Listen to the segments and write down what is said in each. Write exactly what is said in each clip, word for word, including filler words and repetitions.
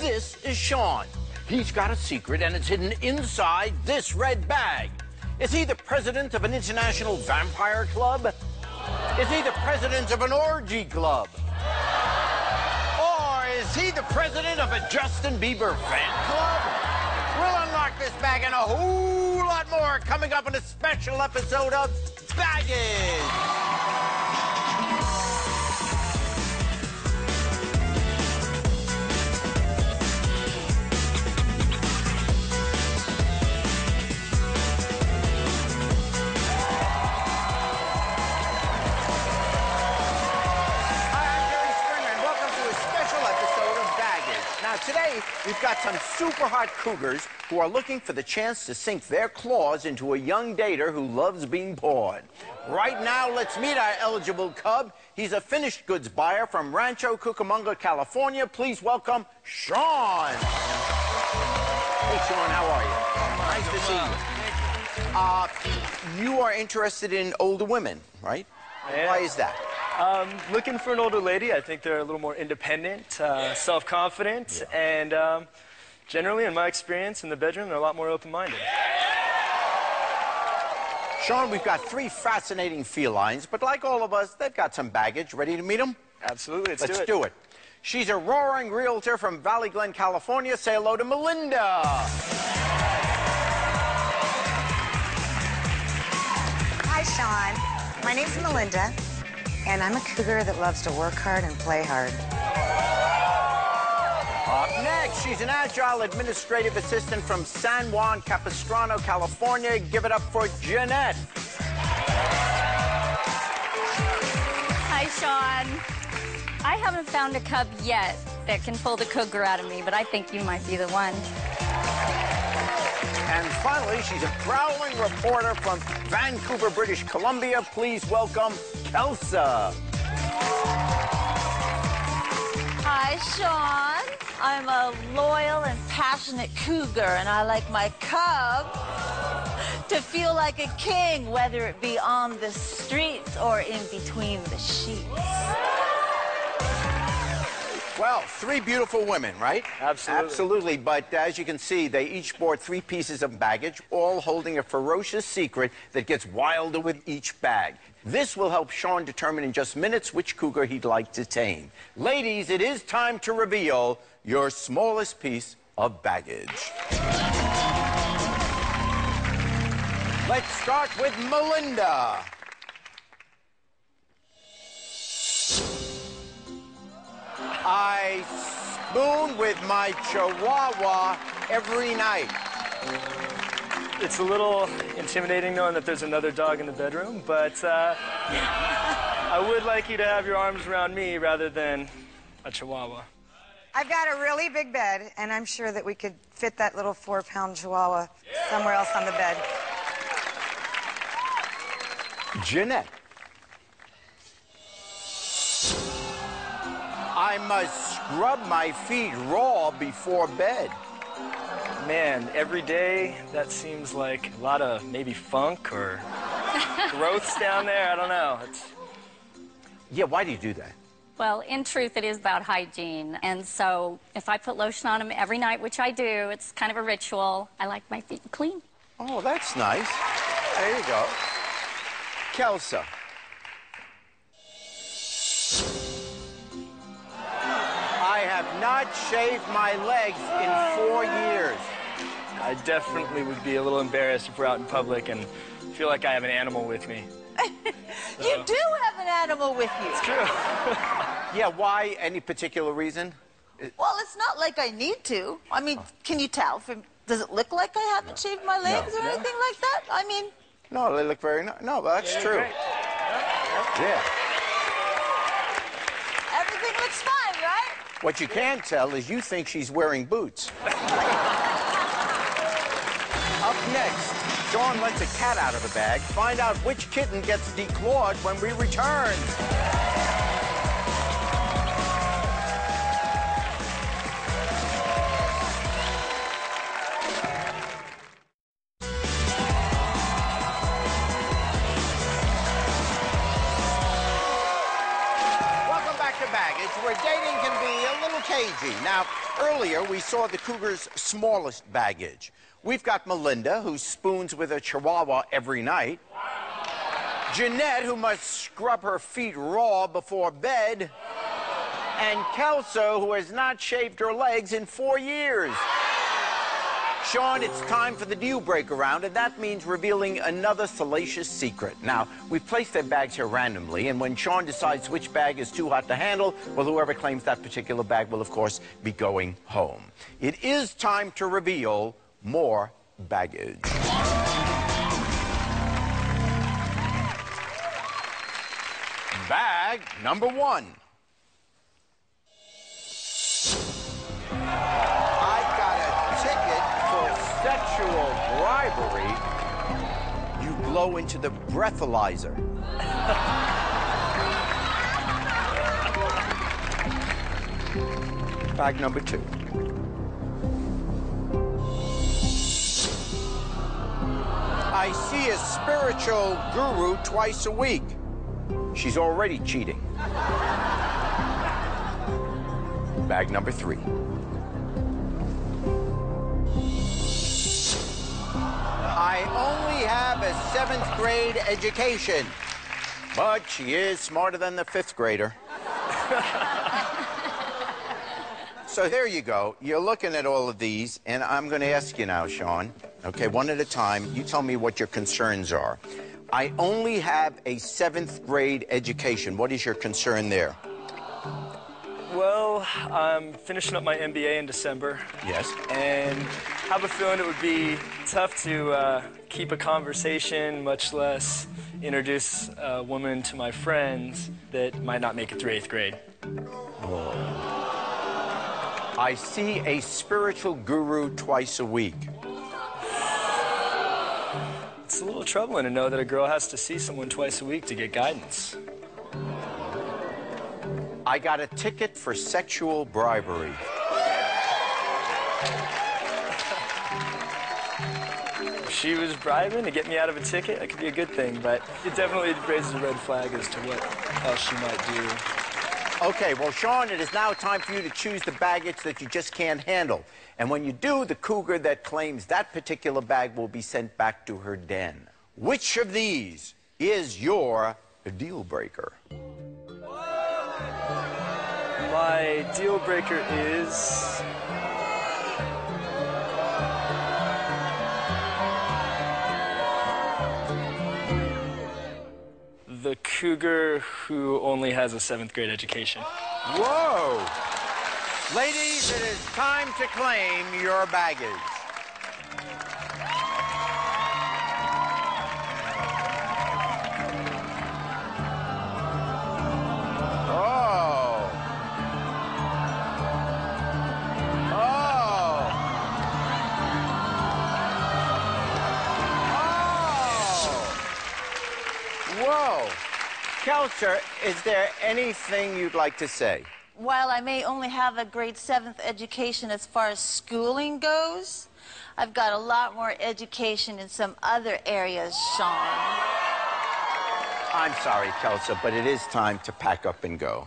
This is Sean. He's got a secret, and it's hidden inside this red bag. Is he the president of an international vampire club? Is he the president of an orgy club? Or is he the president of a Justin Bieber fan club? We'll unlock this bag and a whole lot more coming up in a special episode of Baggage. Today, we've got some super hot cougars who are looking for the chance to sink their claws into a young dater who loves being pawed. Right now, let's meet our eligible cub. He's a finished goods buyer from Rancho Cucamonga, California. Please welcome Sean. Hey, Sean, how are you? Nice to see you. Uh, you are interested in older women, right? Yeah. Why is that? Um, looking for an older lady. I think they're a little more independent, uh, self-confident, yeah. and um, generally, in my experience in the bedroom, they're a lot more open-minded. Sean, we've got three fascinating felines, but like all of us, they've got some baggage. Ready to meet them? Absolutely. Let's, Let's do, it. do it. She's a roaring realtor from Valley Glen, California. Say hello to Melinda. Hi, Sean. My name's Melinda. And I'm a cougar that loves to work hard and play hard. Up next, she's an agile administrative assistant from San Juan Capistrano, California. Give it up for Jeanette. Hi, Sean. I haven't found a cub yet that can pull the cougar out of me, but I think you might be the one. And finally, she's a prowling reporter from Vancouver, British Columbia. Please welcome Kelsa. Hi, Sean. I'm a loyal and passionate cougar, and I like my cub to feel like a king, whether it be on the streets or in between the sheets. Well, three beautiful women, right? Absolutely. Absolutely, but as you can see, they each bore three pieces of baggage, all holding a ferocious secret that gets wilder with each bag. This will help Sean determine in just minutes which cougar he'd like to tame. Ladies, it is time to reveal your smallest piece of baggage. Let's start with Melinda. I spoon with my Chihuahua every night. It's a little intimidating knowing that there's another dog in the bedroom, but uh, I would like you to have your arms around me rather than a Chihuahua. I've got a really big bed, and I'm sure that we could fit that little four-pound Chihuahua somewhere else on the bed. Jeanette. I must scrub my feet raw before bed. Man, every day, that seems like a lot of maybe funk or growths down there. I don't know. It's... Yeah, why do you do that? Well, in truth, it is about hygiene. And so if I put lotion on them every night, which I do, it's kind of a ritual. I like my feet clean. Oh, that's nice. There you go. Kelsa. I have not shaved my legs in four years. I definitely would be a little embarrassed if we're out in public and feel like I have an animal with me. You do have an animal with you. It's true. Yeah, why? Any particular reason? Well, it's not like I need to. I mean, can you tell? From, does it look like I haven't shaved my legs No. or anything like that? I mean... No, they look very nice. No, that's Yeah, true. great. Yeah. Everything looks fine, right? What you can't tell is you think she's wearing boots. Up next, Sean lets a cat out of the bag. Find out which kitten gets declawed when we return. Welcome back to Baggage, where dating can be a little cagey. strategy. Now, earlier we saw the Cougar's smallest baggage. We've got Melinda, who spoons with a Chihuahua every night. Jeanette, who must scrub her feet raw before bed. And Kelso, who has not shaved her legs in four years. Sean, it's time for the deal breaker round, and that means revealing another salacious secret. Now, we've placed their bags here randomly, and when Sean decides which bag is too hot to handle, well, whoever claims that particular bag will, of course, be going home. It is time to reveal more baggage. Bag number one. Sexual bribery, you blow into the breathalyzer. Bag number two. I see a spiritual guru twice a week. She's already cheating. Bag number three. I only have a seventh grade education, but she is smarter than the fifth grader. So there you go. You're looking at all of these, and I'm going to ask you now, Sean, okay, one at a time. You tell me what your concerns are. I only have a seventh grade education. What is your concern there? Well, I'm finishing up my M B A in December. Yes. And have a feeling it would be tough to uh, keep a conversation, much less introduce a woman to my friends that might not make it through eighth grade. Oh. I see a spiritual guru twice a week. It's a little troubling to know that a girl has to see someone twice a week to get guidance. I got a ticket for sexual bribery. If she was bribing to get me out of a ticket, that could be a good thing, but it definitely raises a red flag as to what else she might do. Okay, well, Sean, it is now time for you to choose the baggage that you just can't handle. And when you do, the cougar that claims that particular bag will be sent back to her den. Which of these is your deal breaker? My deal breaker is... the cougar who only has a seventh grade education. Whoa! Ladies, it is time to claim your baggage. Whoa. Kelso, is there anything you'd like to say? While I may only have a grade seventh education as far as schooling goes, I've got a lot more education in some other areas, Sean. I'm sorry, Kelso, but it is time to pack up and go.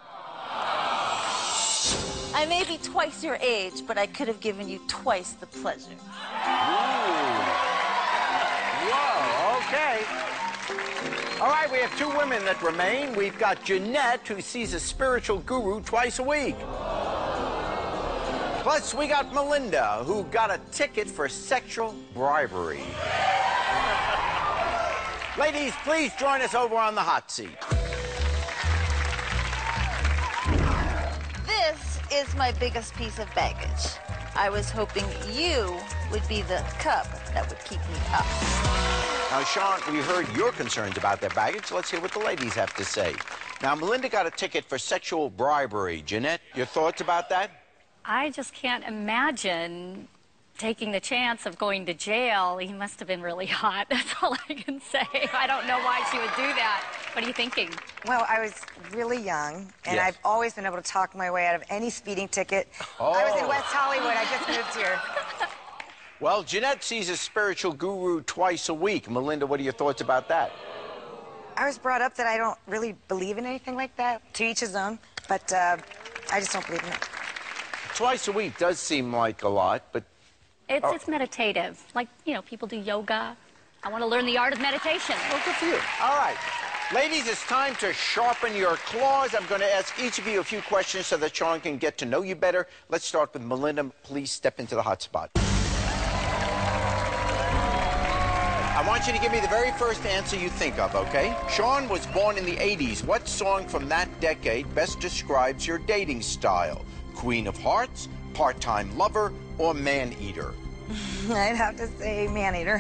I may be twice your age, but I could have given you twice the pleasure. Ooh. Whoa, okay. All right, we have two women that remain. We've got Jeanette, who sees a spiritual guru twice a week. Plus, we got Melinda, who got a ticket for sexual bribery. Ladies, please join us over on the hot seat. This is my biggest piece of baggage. I was hoping you would be the cub that would keep me up. Now, Sean, we heard your concerns about their baggage. Let's hear what the ladies have to say. Now, Melinda got a ticket for sexual bribery. Jeanette, your thoughts about that? I just can't imagine taking the chance of going to jail. He must have been really hot. That's all I can say. I don't know why she would do that. What are you thinking? Well, I was really young, and Yes. I've always been able to talk my way out of any speeding ticket. Oh. I was in West Hollywood. I just moved here. Well, Jeanette sees a spiritual guru twice a week. Melinda, what are your thoughts about that? I was brought up that I don't really believe in anything like that. To each his own, but uh, I just don't believe in it. twice a week does seem like a lot, but... It's, Oh. it's meditative. Like, you know, people do yoga. I want to learn the art of meditation. Well, good for you. All right. Ladies, it's time to sharpen your claws. I'm going to ask each of you a few questions so that Sean can get to know you better. Let's start with Melinda. Please step into the hot spot. I want you to give me the very first answer you think of, okay? Sean was born in the eighties. What song from that decade best describes your dating style? Queen of Hearts, Part-Time Lover, or Man-Eater? I'd have to say man-eater.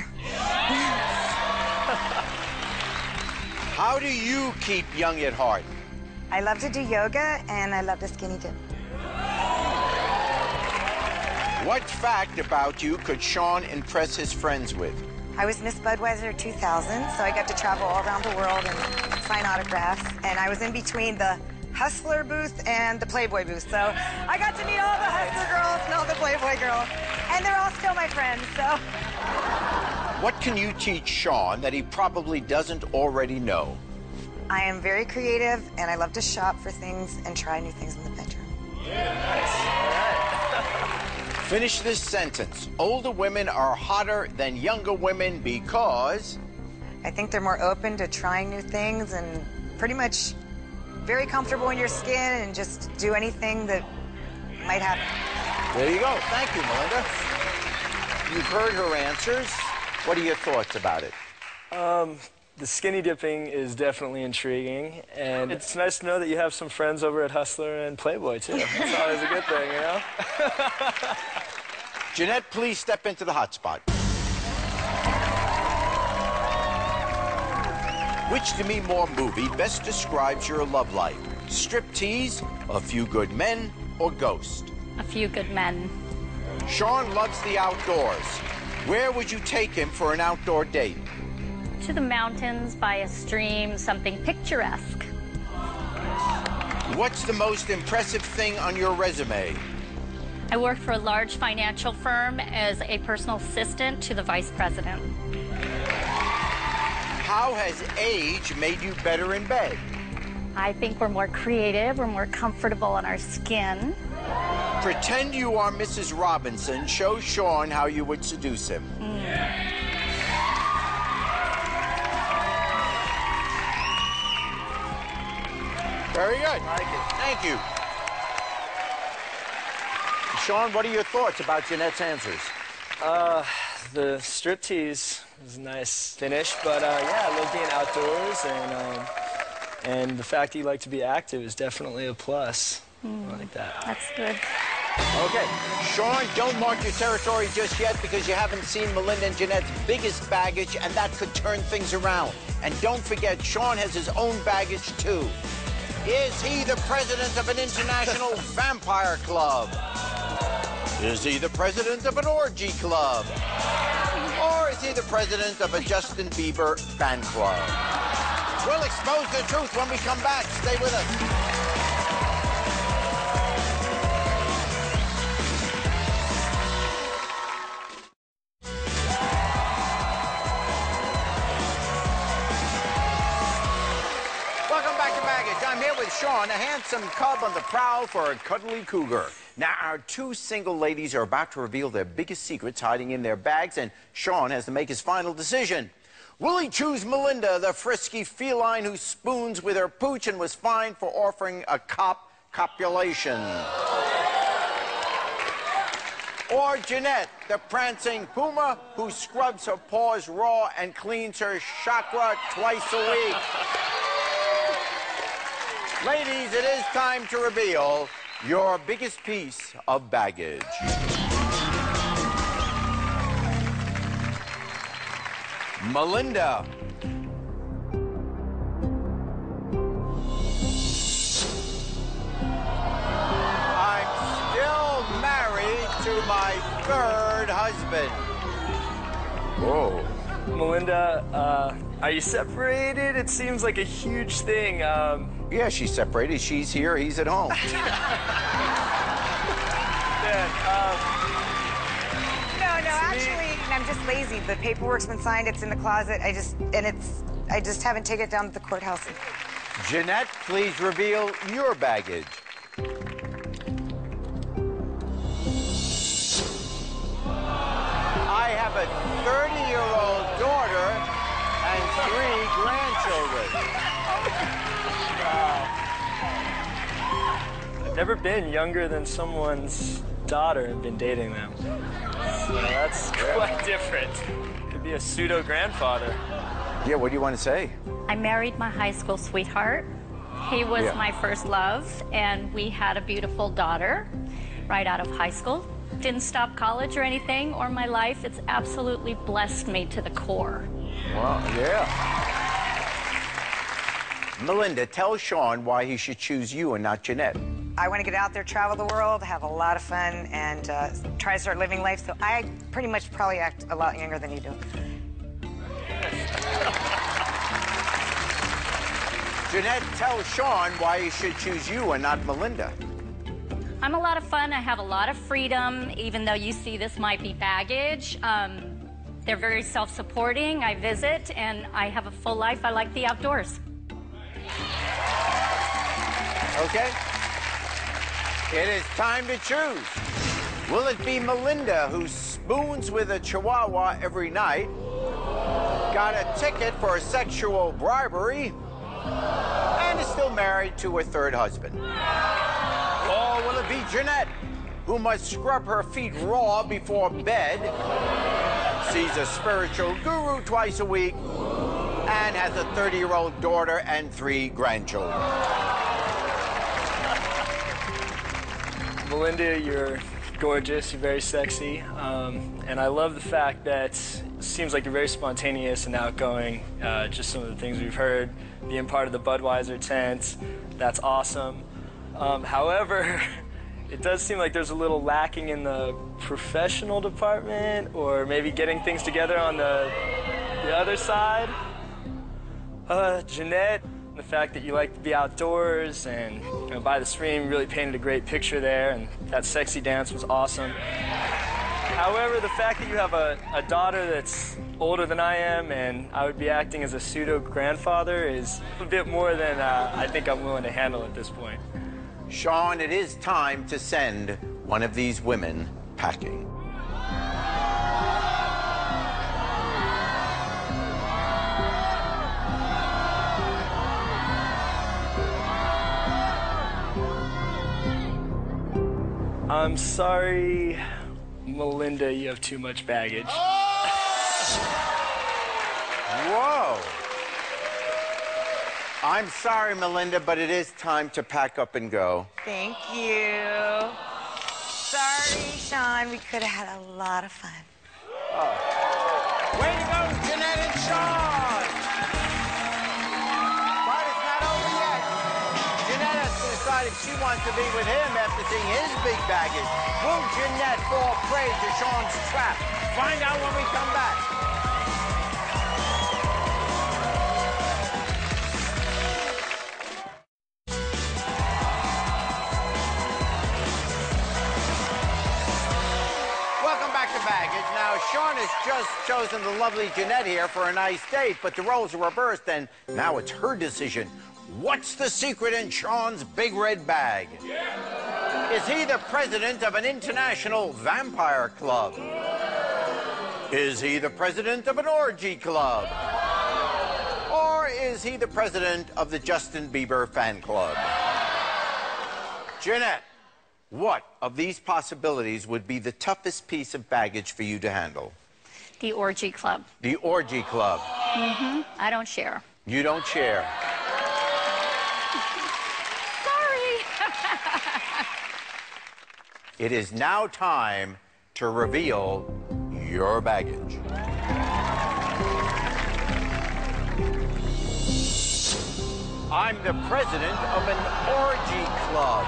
How do you keep young at heart? I love to do yoga, and I love to skinny dip. What fact about you could Sean impress his friends with? I was Miss Budweiser two thousand, so I got to travel all around the world and sign autographs. And I was in between the Hustler booth and the Playboy booth. So I got to meet all the Hustler girls and all the Playboy girls. And they're all still my friends, so. What can you teach Sean that he probably doesn't already know? I am very creative, and I love to shop for things and try new things in the bedroom. Finish this sentence. Older women are hotter than younger women because... I think they're more open to trying new things and pretty much very comfortable in your skin and just do anything that might happen. There you go. Thank you, Melinda. You've heard her answers. What are your thoughts about it? Um, the skinny dipping is definitely intriguing, and it's nice to know that you have some friends over at Hustler and Playboy, too. It's always a good thing, you know? Jeanette, please step into the hot spot. Which Demi Moore movie best describes your love life? Striptease, A Few Good Men, or Ghost? A Few Good Men. Sean loves the outdoors. Where would you take him for an outdoor date? To the mountains, by a stream, something picturesque. What's the most impressive thing on your resume? I work for a large financial firm as a personal assistant to the vice president. How has age made you better in bed? I think we're more creative, we're more comfortable in our skin. Pretend you are Missus Robinson. Show Sean how you would seduce him. Mm. Very good. I like it. Thank you. Sean, what are your thoughts about Jeanette's answers? Uh, the striptease was a nice finish, but uh, yeah, I love being outdoors, and um, and the fact that you like to be active is definitely a plus. Mm. I like that. That's good. Okay, Sean, don't mark your territory just yet because you haven't seen Melinda and Jeanette's biggest baggage, and that could turn things around. And don't forget, Sean has his own baggage, too. Is he the president of an international vampire club? Is he the president of an orgy club? Or is he the president of a Justin Bieber fan club? We'll expose the truth when we come back. Stay with us. I'm here with Sean, a handsome cub on the prowl for a cuddly cougar. Now, our two single ladies are about to reveal their biggest secrets hiding in their bags, and Sean has to make his final decision. Will he choose Melinda, the frisky feline who spoons with her pooch and was fined for offering a cop copulation? Or Jeanette, the prancing puma who scrubs her paws raw and cleans her chakra twice a week? Ladies, it is time to reveal your biggest piece of baggage. Melinda. I'm still married to my third husband. Whoa. Melinda, uh, are you separated? It seems like a huge thing. Um, Yeah, she's separated. She's here, he's at home. yeah, um, No, no, actually, I'm just lazy. The paperwork's been signed, it's in the closet. I just, and it's, I just haven't taken it down to the courthouse. Jeanette, please reveal your baggage. thirty-year-old daughter and three grandchildren. Wow. I've never been younger than someone's daughter and been dating them. So that's quite different. Could be a pseudo-grandfather. Yeah, what do you want to say? I married my high school sweetheart. He was Yeah. my first love, and we had a beautiful daughter right out of high school. Didn't stop college or anything, or my life. It's absolutely blessed me to the core. Wow, yeah. Melinda, tell Sean why he should choose you and not Jeanette. I want to get out there, travel the world, have a lot of fun, and uh, try to start living life. So I pretty much probably act a lot younger than you do. Jeanette, tell Sean why he should choose you and not Melinda. I'm a lot of fun. I have a lot of freedom, even though you see this might be baggage. Um, they're very self-supporting. I visit, and I have a full life. I like the outdoors. Okay? It is time to choose. Will it be Melinda, who spoons with a chihuahua every night, got a ticket for sexual bribery, and is still married to her third husband? Or will it be Jeanette, who must scrub her feet raw before bed, sees a spiritual guru twice a week, and has a thirty-year-old daughter and three grandchildren? Melinda, you're gorgeous, you're very sexy, um, and I love the fact that it seems like you're very spontaneous and outgoing. Uh, just some of the things we've heard, being part of the Budweiser tent, that's awesome. Um, however, it does seem like there's a little lacking in the professional department, or maybe getting things together on the, the other side. Uh, Jeanette, the fact that you like to be outdoors and, you know, by the stream really painted a great picture there, and that sexy dance was awesome. However, the fact that you have a, a daughter that's older than I am and I would be acting as a pseudo-grandfather is a bit more than uh, I think I'm willing to handle at this point. Sean, it is time to send one of these women packing. I'm sorry, Melinda, you have too much baggage. Whoa. I'm sorry, Melinda, but it is time to pack up and go. Thank you. Sorry, Sean. We could have had a lot of fun. Oh. Way to go, Jeanette and Sean! But it's not over yet. Jeanette has to decide if she wants to be with him after seeing his big baggage. Will Jeanette fall prey to Sean's trap? Find out when we come back. Baggage. Now, Sean has just chosen the lovely Jeanette here for a nice date, but the roles are reversed, and now it's her decision. What's the secret in Sean's big red bag? Yeah. Is he the president of an international vampire club? Is he the president of an orgy club? Or is he the president of the Justin Bieber fan club? Jeanette, what of these possibilities would be the toughest piece of baggage for you to handle? The orgy club. The orgy club. Mm-hmm. I don't share. You don't share. Sorry. It is now time to reveal your baggage. I'm the president of an orgy club.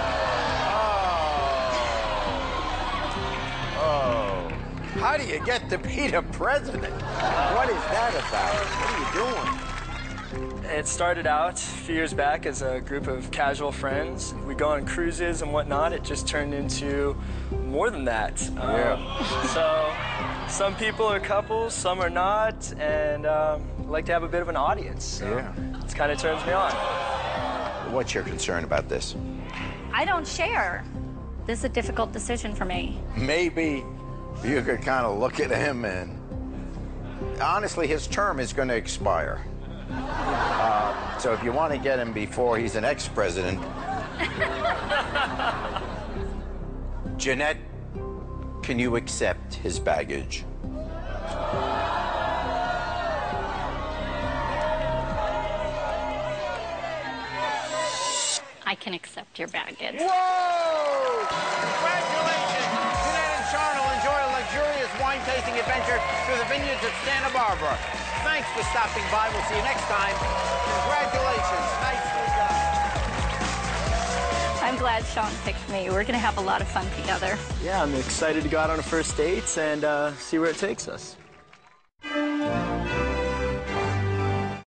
How do you get to be the president? What is that about? What are you doing? It started out a few years back as a group of casual friends. We go on cruises and whatnot. It just turned into more than that. Yeah. Um, so some people are couples, some are not, and um, I like to have a bit of an audience. So yeah. It kind of turns me on. What's your concern about this? I don't share. This is a difficult decision for me. Maybe you could kind of look at him and honestly, his term is going to expire. Uh, so if you want to get him before he's an ex-president... Jeanette, can you accept his baggage? I can accept your baggage. Whoa! Congratulations! Jeanette and Sean will enjoy a luxurious wine tasting adventure through the vineyards of Santa Barbara. Thanks for stopping by. We'll see you next time. Congratulations. Nicely done. I'm glad Sean picked me. We're going to have a lot of fun together. Yeah, I'm excited to go out on a first date and uh, see where it takes us.